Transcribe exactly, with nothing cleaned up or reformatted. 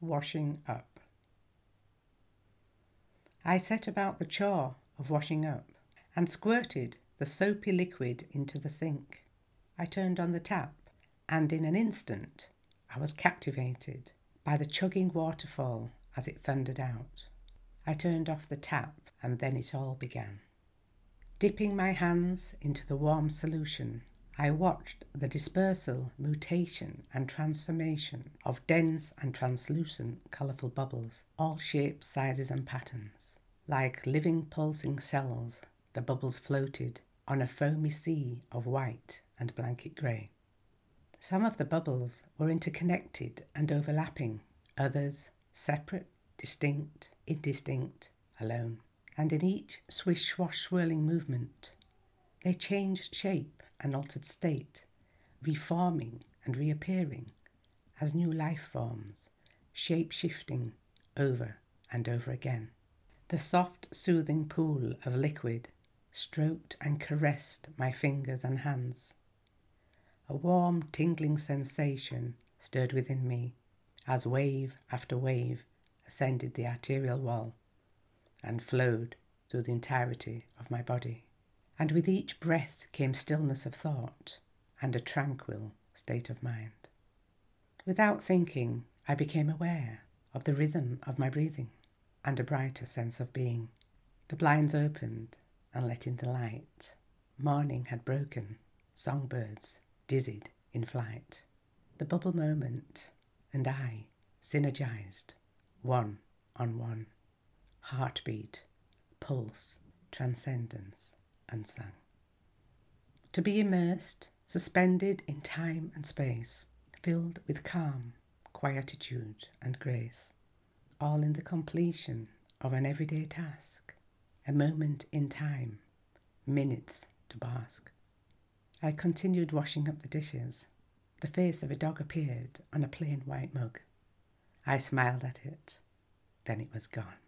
Washing up. I set about the chore of washing up and squirted the soapy liquid into the sink. I turned on the tap, and in an instant I was captivated by the chugging waterfall as it thundered out. I turned off the tap, and then it all began. Dipping my hands into the warm solution, I watched the dispersal, mutation and transformation of dense and translucent colourful bubbles, all shapes, sizes and patterns. Like living pulsing cells, the bubbles floated on a foamy sea of white and blanket grey. Some of the bubbles were interconnected and overlapping, others separate, distinct, indistinct, alone. And in each swish-swash-swirling movement, they changed shape and altered state, reforming and reappearing as new life forms, shape-shifting over and over again. The soft, soothing pool of liquid stroked and caressed my fingers and hands. A warm, tingling sensation stirred within me as wave after wave ascended the arterial wall and flowed through the entirety of my body. And with each breath came stillness of thought and a tranquil state of mind. Without thinking, I became aware of the rhythm of my breathing and a brighter sense of being. The blinds opened and let in the light. Morning had broken, songbirds dizzied in flight. The bubble moment and I synergized, one on one. Heartbeat, pulse, transcendence, unsung. To be immersed, suspended in time and space, filled with calm, quietude and grace, all in the completion of an everyday task, a moment in time, minutes to bask. I continued washing up the dishes. The face of a dog appeared on a plain white mug. I smiled at it, then it was gone.